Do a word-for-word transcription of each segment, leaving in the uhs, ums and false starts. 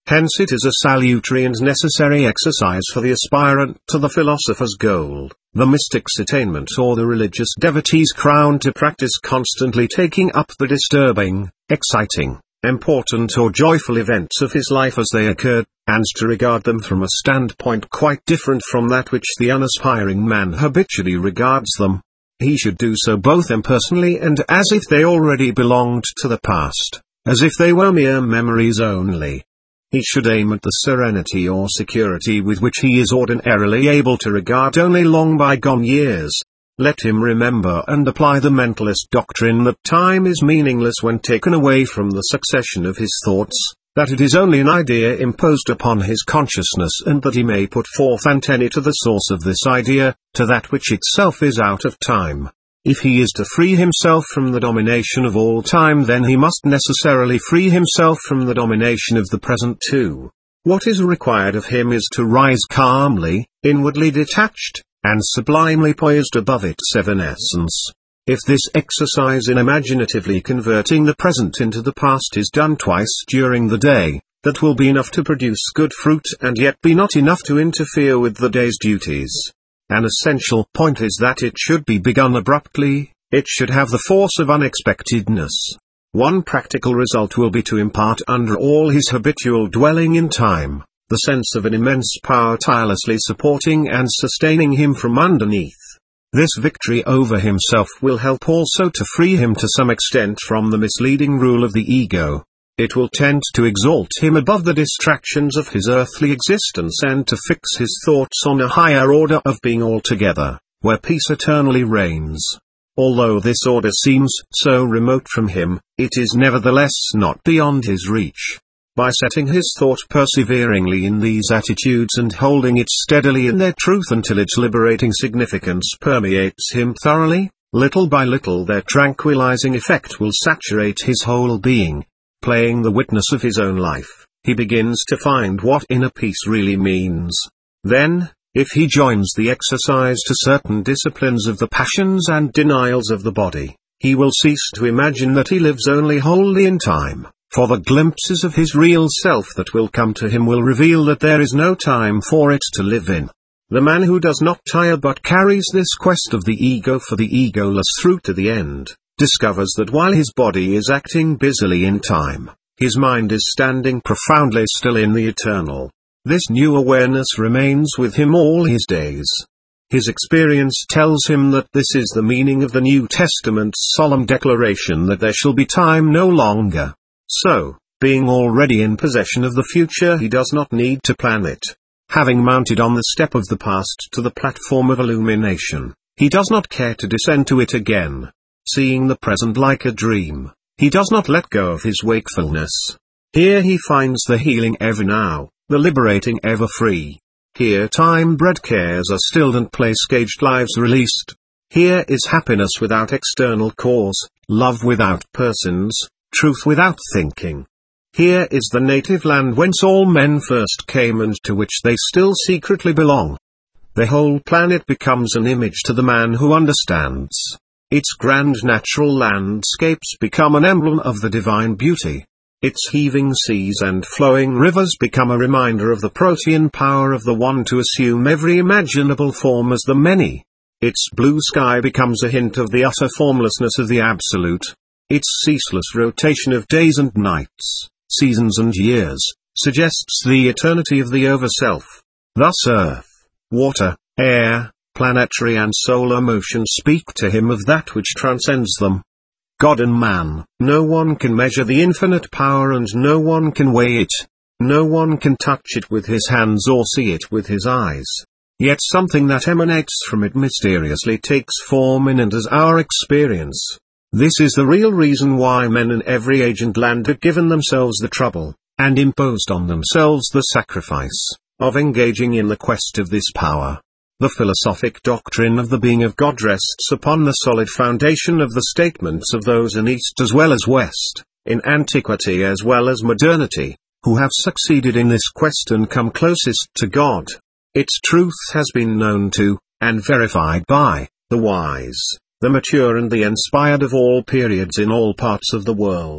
Hence it is a salutary and necessary exercise for the aspirant to the philosopher's goal, the mystic's attainment or the religious devotee's crown to practice constantly taking up the disturbing, exciting, important or joyful events of his life as they occurred, and to regard them from a standpoint quite different from that which the unaspiring man habitually regards them. He should do so both impersonally and as if they already belonged to the past, as if they were mere memories only. He should aim at the serenity or security with which he is ordinarily able to regard only long bygone years. Let him remember and apply the mentalist doctrine that time is meaningless when taken away from the succession of his thoughts, that it is only an idea imposed upon his consciousness, and that he may put forth antennae to the source of this idea, to that which itself is out of time. If he is to free himself from the domination of all time, then he must necessarily free himself from the domination of the present too. What is required of him is to rise calmly, inwardly detached, and sublimely poised above its evanescence. If this exercise in imaginatively converting the present into the past is done twice during the day, that will be enough to produce good fruit and yet be not enough to interfere with the day's duties. An essential point is that it should be begun abruptly, it should have the force of unexpectedness. One practical result will be to impart under all his habitual dwelling in time, the sense of an immense power tirelessly supporting and sustaining him from underneath. This victory over himself will help also to free him to some extent from the misleading rule of the ego. It will tend to exalt him above the distractions of his earthly existence and to fix his thoughts on a higher order of being altogether, where peace eternally reigns. Although this order seems so remote from him, it is nevertheless not beyond his reach. By setting his thought perseveringly in these attitudes and holding it steadily in their truth until its liberating significance permeates him thoroughly, little by little their tranquilizing effect will saturate his whole being. Playing the witness of his own life, he begins to find what inner peace really means. Then, if he joins the exercise to certain disciplines of the passions and denials of the body, he will cease to imagine that he lives only wholly in time, for the glimpses of his real self that will come to him will reveal that there is no time for it to live in. The man who does not tire but carries this quest of the ego for the egoless through to the end, discovers that while his body is acting busily in time, his mind is standing profoundly still in the eternal. This new awareness remains with him all his days. His experience tells him that this is the meaning of the New Testament's solemn declaration that there shall be time no longer. So, being already in possession of the future, he does not need to plan it. Having mounted on the step of the past to the platform of illumination, he does not care to descend to it again. Seeing the present like a dream, he does not let go of his wakefulness. Here he finds the healing ever now, the liberating ever free. Here time-bred cares are stilled and place-caged lives released. Here is happiness without external cause, love without persons, truth without thinking. Here is the native land whence all men first came and to which they still secretly belong. The whole planet becomes an image to the man who understands. Its grand natural landscapes become an emblem of the divine beauty. Its heaving seas and flowing rivers become a reminder of the protean power of the one to assume every imaginable form as the many. Its blue sky becomes a hint of the utter formlessness of the absolute. Its ceaseless rotation of days and nights, seasons and years, suggests the eternity of the overself. Thus earth, water, air, planetary and solar motion speak to him of that which transcends them. God and man, no one can measure the infinite power and no one can weigh it. No one can touch it with his hands or see it with his eyes. Yet something that emanates from it mysteriously takes form in and as our experience. This is the real reason why men in every age and land have given themselves the trouble, and imposed on themselves the sacrifice, of engaging in the quest of this power. The philosophic doctrine of the being of God rests upon the solid foundation of the statements of those in East as well as West, in antiquity as well as modernity, who have succeeded in this quest and come closest to God. Its truth has been known to, and verified by, the wise, the mature and the inspired of all periods in all parts of the world.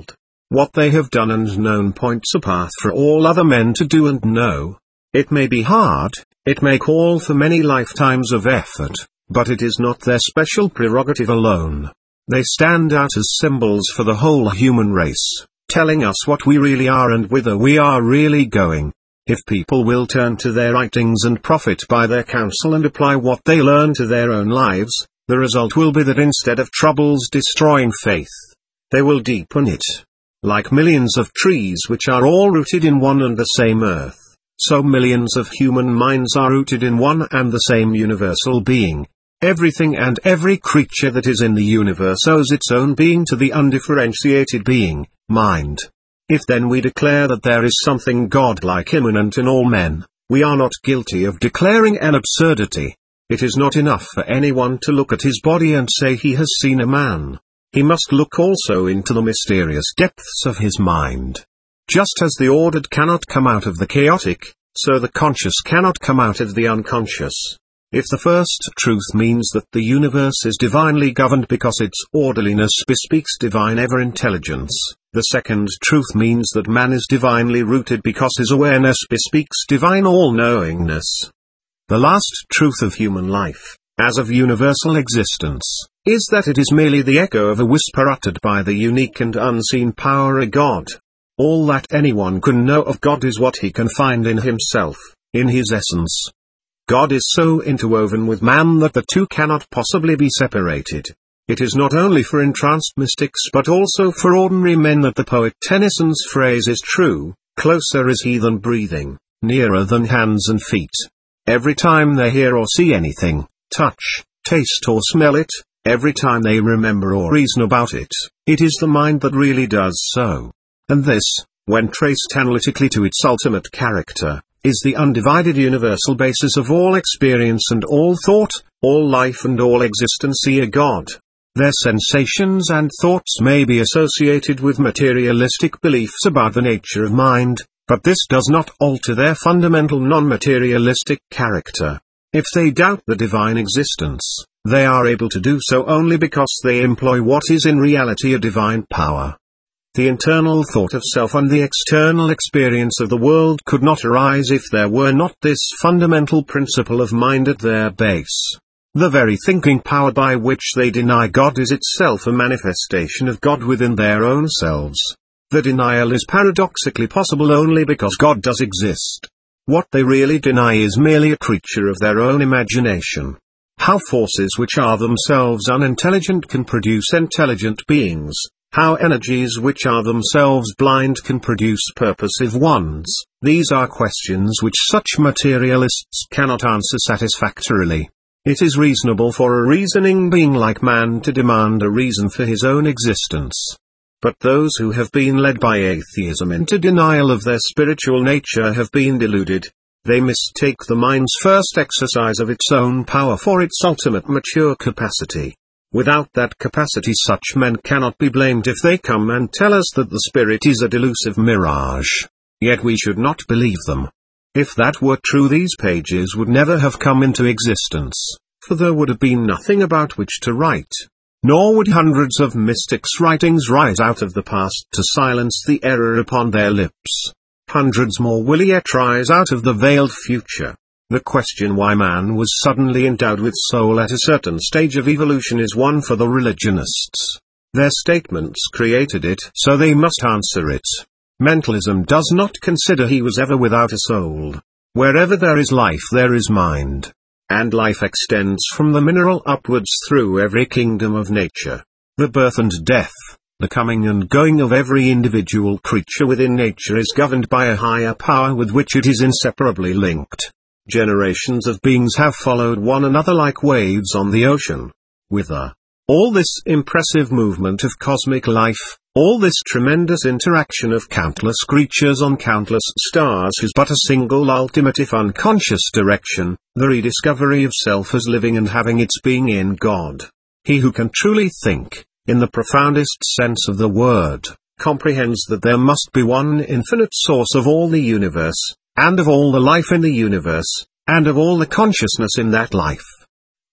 What they have done and known points a path for all other men to do and know. It may be hard, it may call for many lifetimes of effort, but it is not their special prerogative alone. They stand out as symbols for the whole human race, telling us what we really are and whither we are really going. If people will turn to their writings and profit by their counsel and apply what they learn to their own lives, the result will be that instead of troubles destroying faith, they will deepen it. Like millions of trees which are all rooted in one and the same earth, so millions of human minds are rooted in one and the same universal being. Everything and every creature that is in the universe owes its own being to the undifferentiated being, mind. If then we declare that there is something godlike immanent in all men, we are not guilty of declaring an absurdity. It is not enough for anyone to look at his body and say he has seen a man. He must look also into the mysterious depths of his mind. Just as the ordered cannot come out of the chaotic, so the conscious cannot come out of the unconscious. If the first truth means that the universe is divinely governed because its orderliness bespeaks divine ever-intelligence, the second truth means that man is divinely rooted because his awareness bespeaks divine all-knowingness. The last truth of human life, as of universal existence, is that it is merely the echo of a whisper uttered by the unique and unseen power of God. All that anyone can know of God is what he can find in himself, in his essence. God is so interwoven with man that the two cannot possibly be separated. It is not only for entranced mystics but also for ordinary men that the poet Tennyson's phrase is true, closer is he than breathing, nearer than hands and feet. Every time they hear or see anything, touch, taste or smell it, every time they remember or reason about it, it is the mind that really does so. And this, when traced analytically to its ultimate character, is the undivided universal basis of all experience and all thought, all life and all existence is God. Their sensations and thoughts may be associated with materialistic beliefs about the nature of mind, but this does not alter their fundamental non-materialistic character. If they doubt the divine existence, they are able to do so only because they employ what is in reality a divine power. The internal thought of self and the external experience of the world could not arise if there were not this fundamental principle of mind at their base. The very thinking power by which they deny God is itself a manifestation of God within their own selves. The denial is paradoxically possible only because God does exist. What they really deny is merely a creature of their own imagination. How forces which are themselves unintelligent can produce intelligent beings. How energies which are themselves blind can produce purposive ones. These are questions which such materialists cannot answer satisfactorily. It is reasonable for a reasoning being like man to demand a reason for his own existence. But those who have been led by atheism into denial of their spiritual nature have been deluded. They mistake the mind's first exercise of its own power for its ultimate mature capacity. Without that capacity such men cannot be blamed if they come and tell us that the spirit is a delusive mirage. Yet we should not believe them. If that were true, these pages would never have come into existence, for there would have been nothing about which to write. Nor would hundreds of mystics' writings rise out of the past to silence the error upon their lips. Hundreds more will yet rise out of the veiled future. The question why man was suddenly endowed with soul at a certain stage of evolution is one for the religionists. Their statements created it, so they must answer it. Mentalism does not consider he was ever without a soul. Wherever there is life there is mind. And life extends from the mineral upwards through every kingdom of nature. The birth and death, the coming and going of every individual creature within nature is governed by a higher power with which it is inseparably linked. Generations of beings have followed one another like waves on the ocean. Whither? All this impressive movement of cosmic life, all this tremendous interaction of countless creatures on countless stars has but a single ultimate if unconscious direction, the rediscovery of self as living and having its being in God. He who can truly think, in the profoundest sense of the word, comprehends that there must be one infinite source of all the universe, and of all the life in the universe, and of all the consciousness in that life.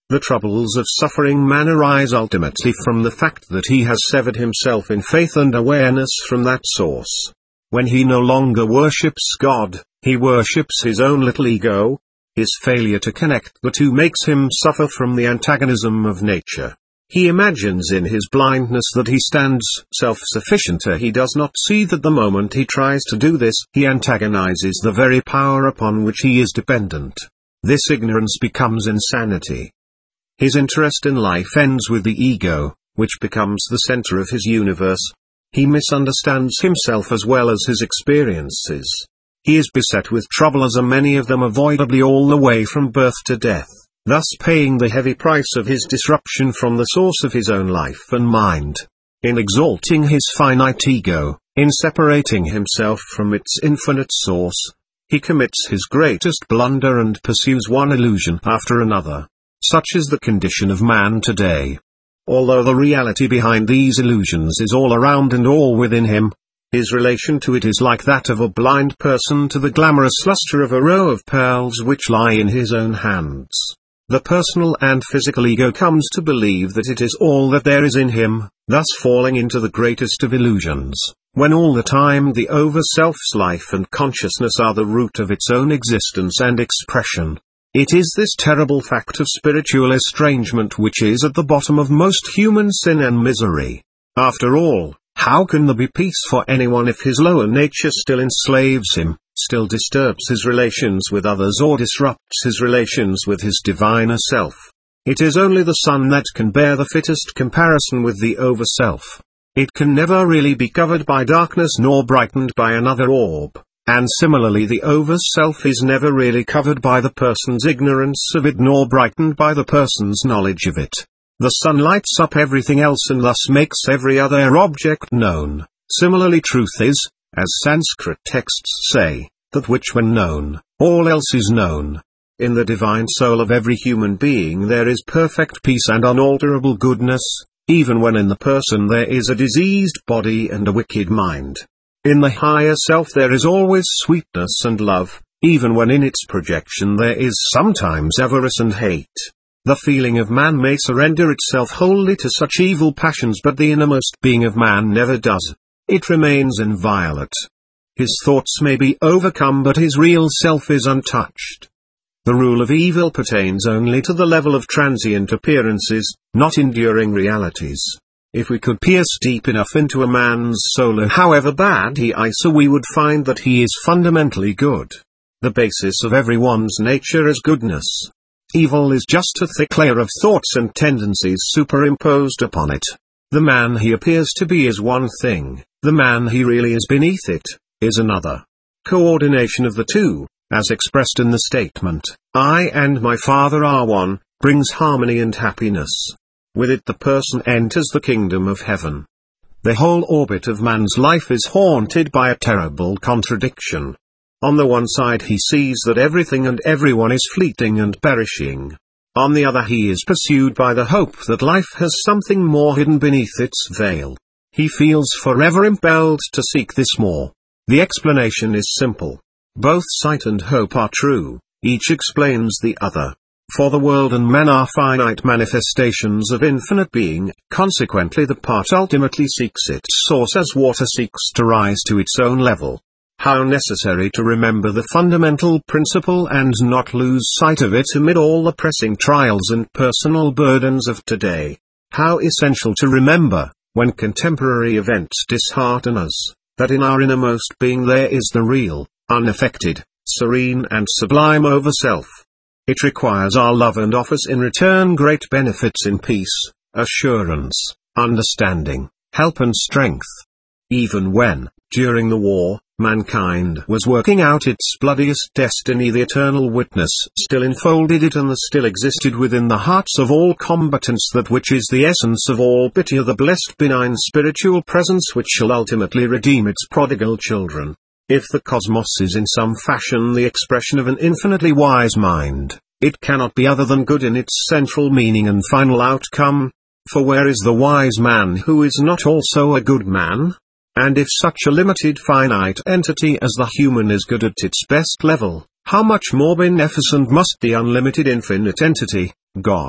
The troubles of suffering man arise ultimately from the fact that he has severed himself in faith and awareness from that source. When he no longer worships God, he worships his own little ego. His failure to connect the two makes him suffer from the antagonism of nature. He imagines in his blindness that he stands self-sufficient. He does not see that the moment he tries to do this, he antagonizes the very power upon which he is dependent. This ignorance becomes insanity. His interest in life ends with the ego, which becomes the center of his universe. He misunderstands himself as well as his experiences. He is beset with trouble, as are many of them avoidably all the way from birth to death, thus paying the heavy price of his disruption from the source of his own life and mind. In exalting his finite ego, in separating himself from its infinite source, he commits his greatest blunder and pursues one illusion after another. Such is the condition of man today. Although the reality behind these illusions is all around and all within him, his relation to it is like that of a blind person to the glamorous luster of a row of pearls which lie in his own hands. The personal and physical ego comes to believe that it is all that there is in him, thus falling into the greatest of illusions, when all the time the over-self's life and consciousness are the root of its own existence and expression. It is this terrible fact of spiritual estrangement which is at the bottom of most human sin and misery. After all, how can there be peace for anyone if his lower nature still enslaves him, still disturbs his relations with others, or disrupts his relations with his diviner self? It is only the sun that can bear the fittest comparison with the over-self. It can never really be covered by darkness nor brightened by another orb. And similarly the over-self is never really covered by the person's ignorance of it nor brightened by the person's knowledge of it. The sun lights up everything else and thus makes every other object known. Similarly truth is, as Sanskrit texts say, that which when known, all else is known. In the divine soul of every human being there is perfect peace and unalterable goodness, even when in the person there is a diseased body and a wicked mind. In the higher self there is always sweetness and love, even when in its projection there is sometimes avarice and hate. The feeling of man may surrender itself wholly to such evil passions, but the innermost being of man never does. It remains inviolate. His thoughts may be overcome, but his real self is untouched. The rule of evil pertains only to the level of transient appearances, not enduring realities. If we could pierce deep enough into a man's soul, however bad he is, we would find that he is fundamentally good. The basis of everyone's nature is goodness. Evil is just a thick layer of thoughts and tendencies superimposed upon it. The man he appears to be is one thing, the man he really is beneath it, is another. Coordination of the two, as expressed in the statement, "I and my Father are one," brings harmony and happiness. With it the person enters the kingdom of heaven. The whole orbit of man's life is haunted by a terrible contradiction. On the one side he sees that everything and everyone is fleeting and perishing. On the other he is pursued by the hope that life has something more hidden beneath its veil. He feels forever impelled to seek this more. The explanation is simple. Both sight and hope are true, each explains the other. For the world and man are finite manifestations of infinite being, consequently the part ultimately seeks its source as water seeks to rise to its own level. How necessary to remember the fundamental principle and not lose sight of it amid all the pressing trials and personal burdens of today. How essential to remember, when contemporary events dishearten us, that in our innermost being there is the real, unaffected, serene and sublime over-self. It requires our love and offers in return great benefits in peace, assurance, understanding, help and strength. Even when, during the war, mankind was working out its bloodiest destiny, the eternal witness still enfolded it and there still existed within the hearts of all combatants that which is the essence of all pity, the blessed benign spiritual presence which shall ultimately redeem its prodigal children. If the cosmos is in some fashion the expression of an infinitely wise mind, it cannot be other than good in its central meaning and final outcome. For where is the wise man who is not also a good man? And if such a limited finite entity as the human is good at its best level, how much more beneficent must the unlimited infinite entity, God,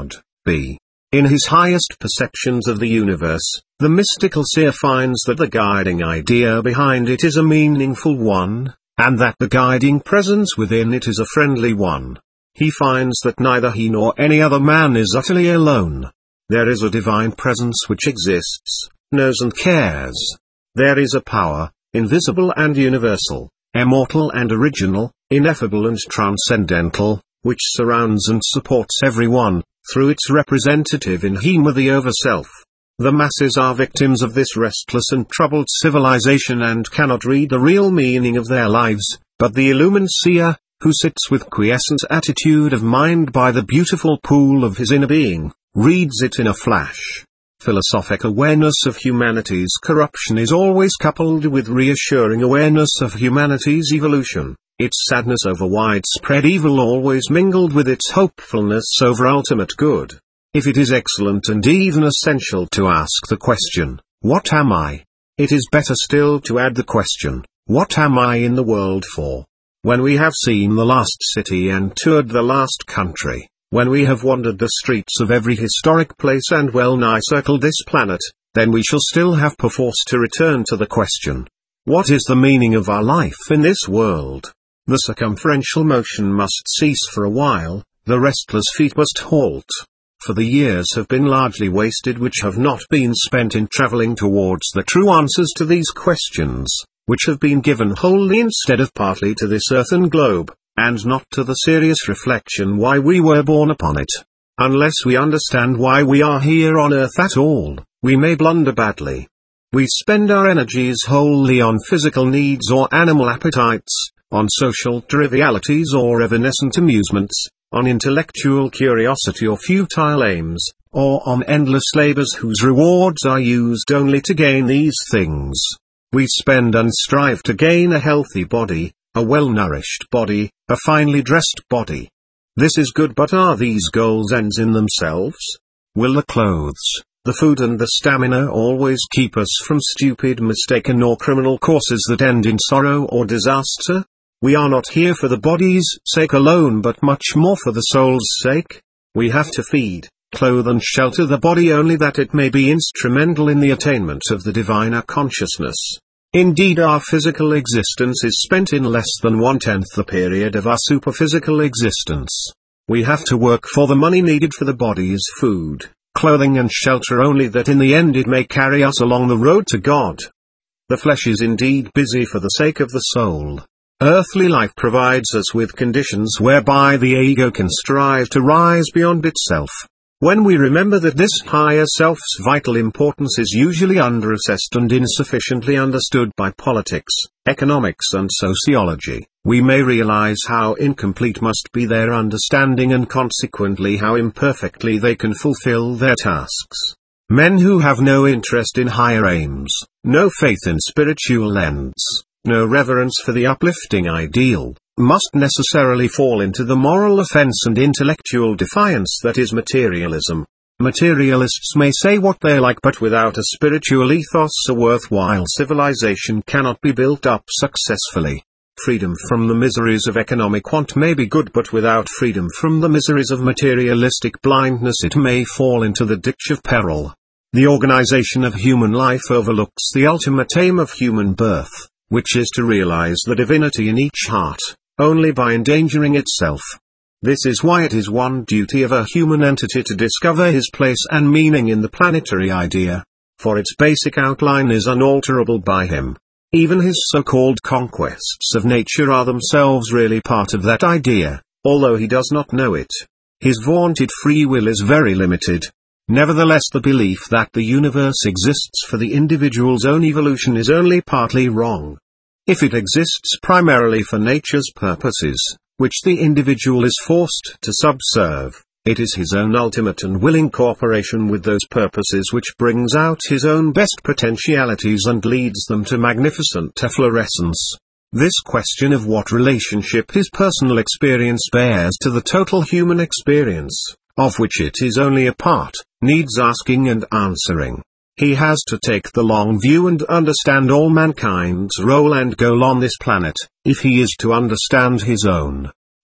be. In his highest perceptions of the universe, the mystical seer finds that the guiding idea behind it is a meaningful one, and that the guiding presence within it is a friendly one. He finds that neither he nor any other man is utterly alone. There is a divine presence which exists, knows and cares. There is a power, invisible and universal, immortal and original, ineffable and transcendental, which surrounds and supports everyone, through its representative in him the Overself. The masses are victims of this restless and troubled civilization and cannot read the real meaning of their lives, but the illumined seer, who sits with quiescent attitude of mind by the beautiful pool of his inner being, reads it in a flash. Philosophic awareness of humanity's corruption is always coupled with reassuring awareness of humanity's evolution, its sadness over widespread evil always mingled with its hopefulness over ultimate good. If it is excellent and even essential to ask the question, what am I? It is better still to add the question, what am I in the world for? When we have seen the last city and toured the last country, when we have wandered the streets of every historic place and well-nigh circled this planet, then we shall still have perforce to return to the question, what is the meaning of our life in this world? The circumferential motion must cease for a while, the restless feet must halt. For the years have been largely wasted which have not been spent in traveling towards the true answers to these questions, which have been given wholly instead of partly to this earthen globe, and not to the serious reflection why we were born upon it. Unless we understand why we are here on earth at all, we may blunder badly. We spend our energies wholly on physical needs or animal appetites, on social trivialities or evanescent amusements, on intellectual curiosity or futile aims, or on endless labors whose rewards are used only to gain these things. We spend and strive to gain a healthy body, a well-nourished body, a finely dressed body. This is good, but are these goals ends in themselves? Will the clothes, the food and the stamina always keep us from stupid, mistaken or criminal courses that end in sorrow or disaster? We are not here for the body's sake alone but much more for the soul's sake. We have to feed, clothe and shelter the body only that it may be instrumental in the attainment of the diviner consciousness. Indeed, our physical existence is spent in less than one-tenth the period of our superphysical existence. We have to work for the money needed for the body's food, clothing and shelter only that in the end it may carry us along the road to God. The flesh is indeed busy for the sake of the soul. Earthly life provides us with conditions whereby the ego can strive to rise beyond itself. When we remember that this higher self's vital importance is usually underassessed and insufficiently understood by politics, economics and sociology, we may realize how incomplete must be their understanding and consequently how imperfectly they can fulfill their tasks. Men who have no interest in higher aims, no faith in spiritual ends, no reverence for the uplifting ideal, must necessarily fall into the moral offense and intellectual defiance that is materialism. Materialists may say what they like, but without a spiritual ethos a worthwhile civilization cannot be built up successfully. Freedom from the miseries of economic want may be good, but without freedom from the miseries of materialistic blindness it may fall into the ditch of peril. The organization of human life overlooks the ultimate aim of human birth, which is to realize the divinity in each heart, only by endangering itself. This is why it is one duty of a human entity to discover his place and meaning in the planetary idea, for its basic outline is unalterable by him. Even his so-called conquests of nature are themselves really part of that idea, although he does not know it. His vaunted free will is very limited. Nevertheless, the belief that the universe exists for the individual's own evolution is only partly wrong. If it exists primarily for nature's purposes, which the individual is forced to subserve, it is his own ultimate and willing cooperation with those purposes which brings out his own best potentialities and leads them to magnificent efflorescence. This question of what relationship his personal experience bears to the total human experience, of which it is only a part, needs asking and answering. He has to take the long view and understand all mankind's role and goal on this planet, if he is to understand his own.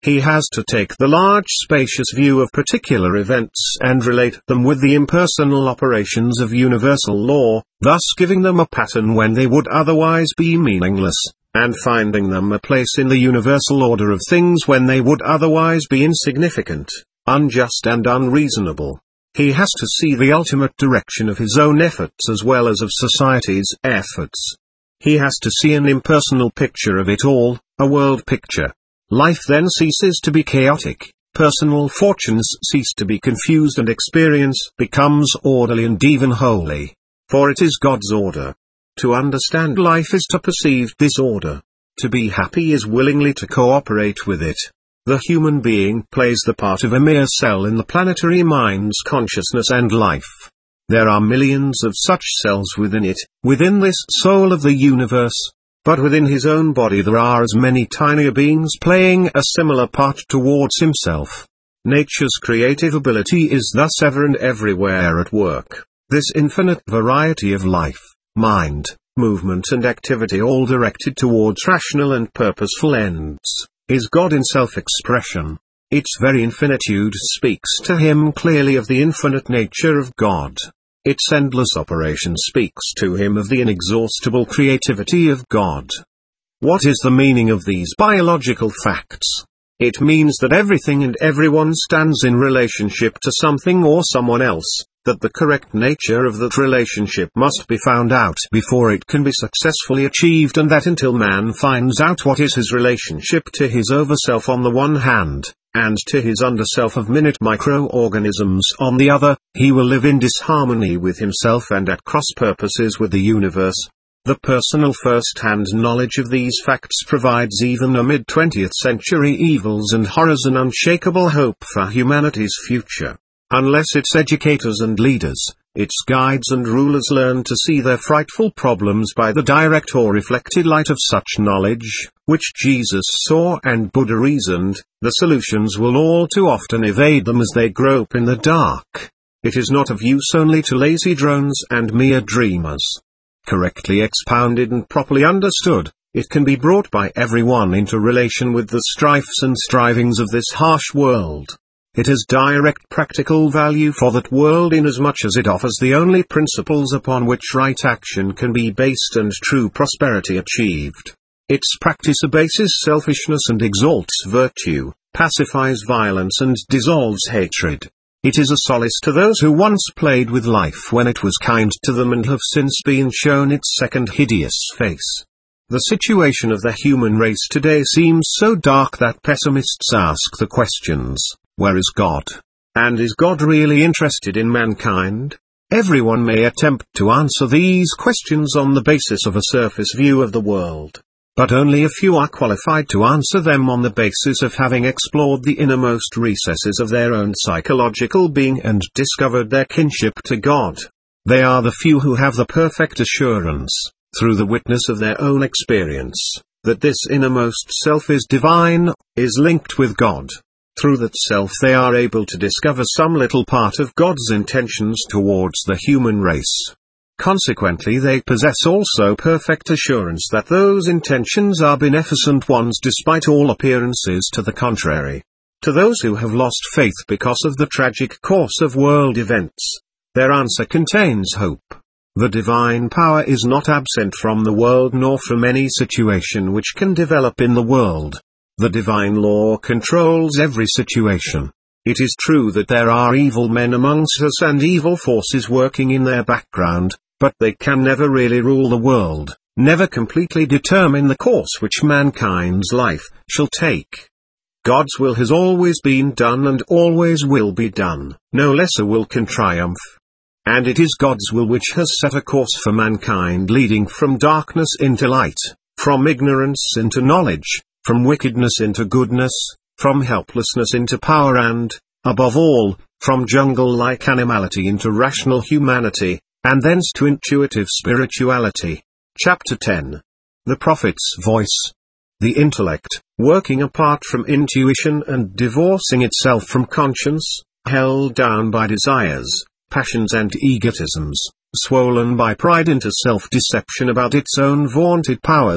He has to take the large spacious view of particular events and relate them with the impersonal operations of universal law, thus giving them a pattern when they would otherwise be meaningless, and finding them a place in the universal order of things when they would otherwise be insignificant, unjust and unreasonable. He has to see the ultimate direction of his own efforts as well as of society's efforts. He has to see an impersonal picture of it all, a world picture. Life then ceases to be chaotic, personal fortunes cease to be confused, and experience becomes orderly and even holy. For it is God's order. To understand life is to perceive this order. To be happy is willingly to cooperate with it. The human being plays the part of a mere cell in the planetary mind's consciousness and life. There are millions of such cells within it, within this soul of the universe. But within his own body there are as many tinier beings playing a similar part towards himself. Nature's creative ability is thus ever and everywhere at work. This infinite variety of life, mind, movement and activity, all directed towards rational and purposeful ends, is God in self-expression. Its very infinitude speaks to him clearly of the infinite nature of God. Its endless operation speaks to him of the inexhaustible creativity of God. What is the meaning of these biological facts? It means that everything and everyone stands in relationship to something or someone else, that the correct nature of that relationship must be found out before it can be successfully achieved, and that until man finds out what is his relationship to his overself on the one hand, and to his underself of minute microorganisms on the other, he will live in disharmony with himself and at cross purposes with the universe. The personal first-hand knowledge of these facts provides even amid twentieth century evils and horrors an unshakable hope for humanity's future. Unless its educators and leaders, its guides and rulers learn to see their frightful problems by the direct or reflected light of such knowledge, which Jesus saw and Buddha reasoned, the solutions will all too often evade them as they grope in the dark. It is not of use only to lazy drones and mere dreamers. Correctly expounded and properly understood, it can be brought by everyone into relation with the strifes and strivings of this harsh world. It has direct practical value for that world inasmuch as it offers the only principles upon which right action can be based and true prosperity achieved. Its practice abases selfishness and exalts virtue, pacifies violence and dissolves hatred. It is a solace to those who once played with life when it was kind to them and have since been shown its second hideous face. The situation of the human race today seems so dark that pessimists ask the questions, where is God? And is God really interested in mankind? Everyone may attempt to answer these questions on the basis of a surface view of the world. But only a few are qualified to answer them on the basis of having explored the innermost recesses of their own psychological being and discovered their kinship to God. They are the few who have the perfect assurance, through the witness of their own experience, that this innermost self is divine, is linked with God. Through that self they are able to discover some little part of God's intentions towards the human race. Consequently they possess also perfect assurance that those intentions are beneficent ones despite all appearances to the contrary. To those who have lost faith because of the tragic course of world events, their answer contains hope. The divine power is not absent from the world nor from any situation which can develop in the world. The divine law controls every situation. It is true that there are evil men amongst us and evil forces working in their background, but they can never really rule the world, never completely determine the course which mankind's life shall take. God's will has always been done and always will be done. No lesser will can triumph. And it is God's will which has set a course for mankind leading from darkness into light, from ignorance into knowledge, from wickedness into goodness, from helplessness into power and, above all, from jungle-like animality into rational humanity, and thence to intuitive spirituality. Chapter ten. The Prophet's Voice. The intellect, working apart from intuition and divorcing itself from conscience, held down by desires, passions and egotisms, swollen by pride into self-deception about its own vaunted powers,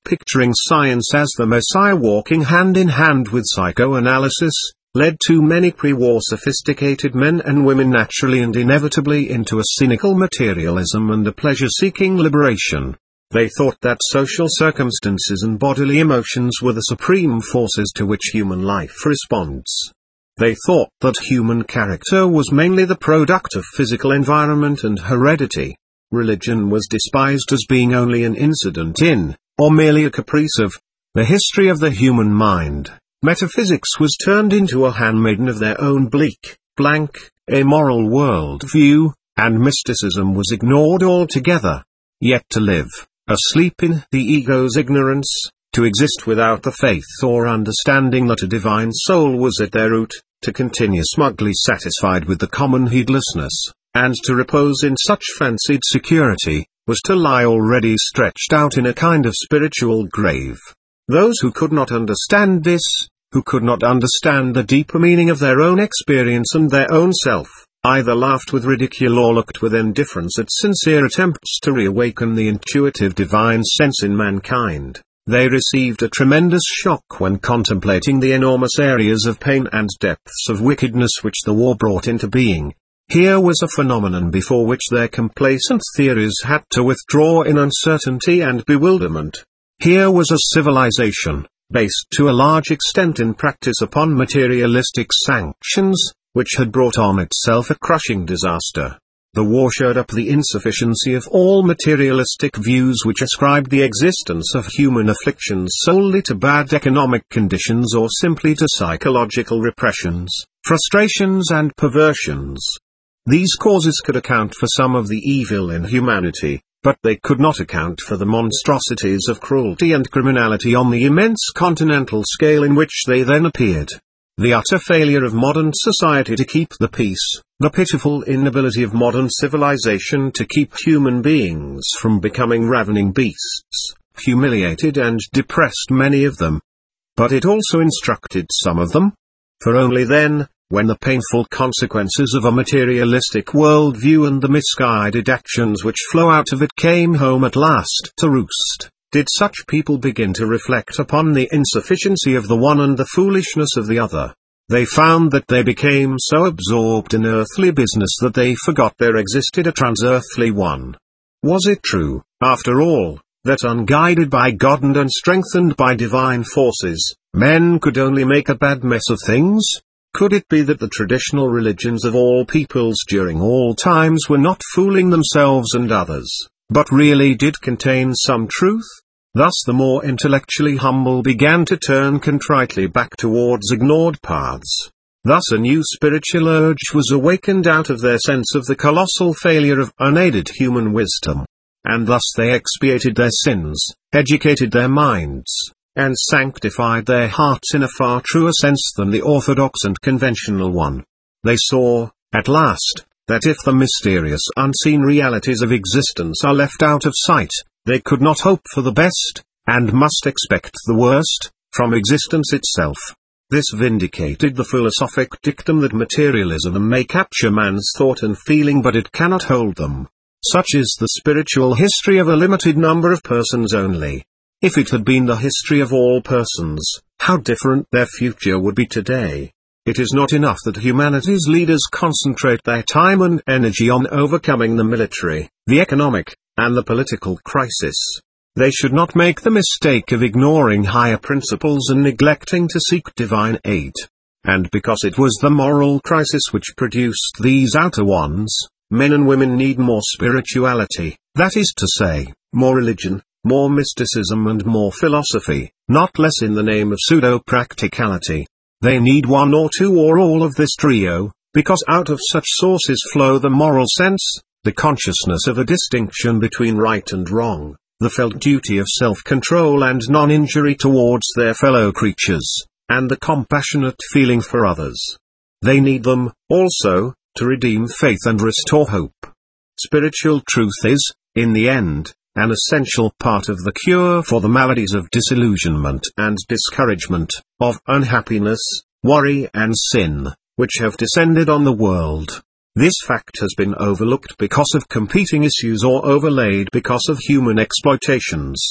picturing science as the Messiah walking hand in hand with psychoanalysis, led too many pre-war sophisticated men and women naturally and inevitably into a cynical materialism and a pleasure-seeking liberation. They thought that social circumstances and bodily emotions were the supreme forces to which human life responds. They thought that human character was mainly the product of physical environment and heredity. Religion was despised as being only an incident in, or merely a caprice of, the history of the human mind. Metaphysics was turned into a handmaiden of their own bleak, blank, amoral world view, and mysticism was ignored altogether. Yet to live, asleep in the ego's ignorance, to exist without the faith or understanding that a divine soul was at their root, to continue smugly satisfied with the common heedlessness, and to repose in such fancied security, was to lie already stretched out in a kind of spiritual grave. Those who could not understand this, who could not understand the deeper meaning of their own experience and their own self, either laughed with ridicule or looked with indifference at sincere attempts to reawaken the intuitive divine sense in mankind. They received a tremendous shock when contemplating the enormous areas of pain and depths of wickedness which the war brought into being. Here was a phenomenon before which their complacent theories had to withdraw in uncertainty and bewilderment. Here was a civilization, based to a large extent in practice upon materialistic sanctions, which had brought on itself a crushing disaster. The war showed up the insufficiency of all materialistic views which ascribed the existence of human afflictions solely to bad economic conditions or simply to psychological repressions, frustrations and perversions. These causes could account for some of the evil in humanity, but they could not account for the monstrosities of cruelty and criminality on the immense continental scale in which they then appeared. The utter failure of modern society to keep the peace, the pitiful inability of modern civilization to keep human beings from becoming ravening beasts, humiliated and depressed many of them. But it also instructed some of them. For only then, when the painful consequences of a materialistic worldview and the misguided actions which flow out of it came home at last to roost, did such people begin to reflect upon the insufficiency of the one and the foolishness of the other. They found that they became so absorbed in earthly business that they forgot there existed a transearthly one. Was it true, after all, that unguided by God and unstrengthened by divine forces, men could only make a bad mess of things? Could it be that the traditional religions of all peoples during all times were not fooling themselves and others, but really did contain some truth? Thus the more intellectually humble began to turn contritely back towards ignored paths. Thus a new spiritual urge was awakened out of their sense of the colossal failure of unaided human wisdom. And thus they expiated their sins, educated their minds, and sanctified their hearts in a far truer sense than the orthodox and conventional one. They saw, at last, that if the mysterious unseen realities of existence are left out of sight, they could not hope for the best, and must expect the worst, from existence itself. This vindicated the philosophic dictum that materialism may capture man's thought and feeling but it cannot hold them. Such is the spiritual history of a limited number of persons only. If it had been the history of all persons, how different their future would be today. It is not enough that humanity's leaders concentrate their time and energy on overcoming the military, the economic, and the political crisis. They should not make the mistake of ignoring higher principles and neglecting to seek divine aid. And because it was the moral crisis which produced these outer ones, men and women need more spirituality, that is to say, more religion, more mysticism and more philosophy, not less in the name of pseudo-practicality. They need one or two or all of this trio, because out of such sources flow the moral sense, the consciousness of a distinction between right and wrong, the felt duty of self-control and non-injury towards their fellow creatures, and the compassionate feeling for others. They need them, also, to redeem faith and restore hope. Spiritual truth is, in the end, an essential part of the cure for the maladies of disillusionment and discouragement, of unhappiness, worry and sin, which have descended on the world. This fact has been overlooked because of competing issues or overlaid because of human exploitations.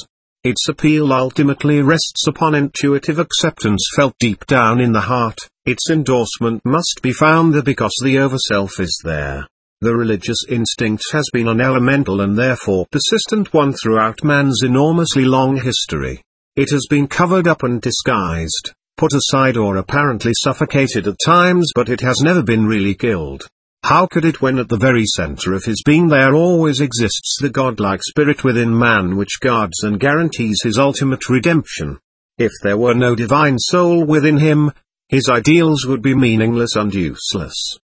Its appeal ultimately rests upon intuitive acceptance felt deep down in the heart. Its endorsement must be found there because the overself is there. The religious instinct has been an elemental and therefore persistent one throughout man's enormously long history. It has been covered up and disguised, put aside or apparently suffocated at times, but it has never been really killed. How could it when at the very center of his being there always exists the godlike spirit within man which guards and guarantees his ultimate redemption? If there were no divine soul within him, his ideals would be meaningless and useless.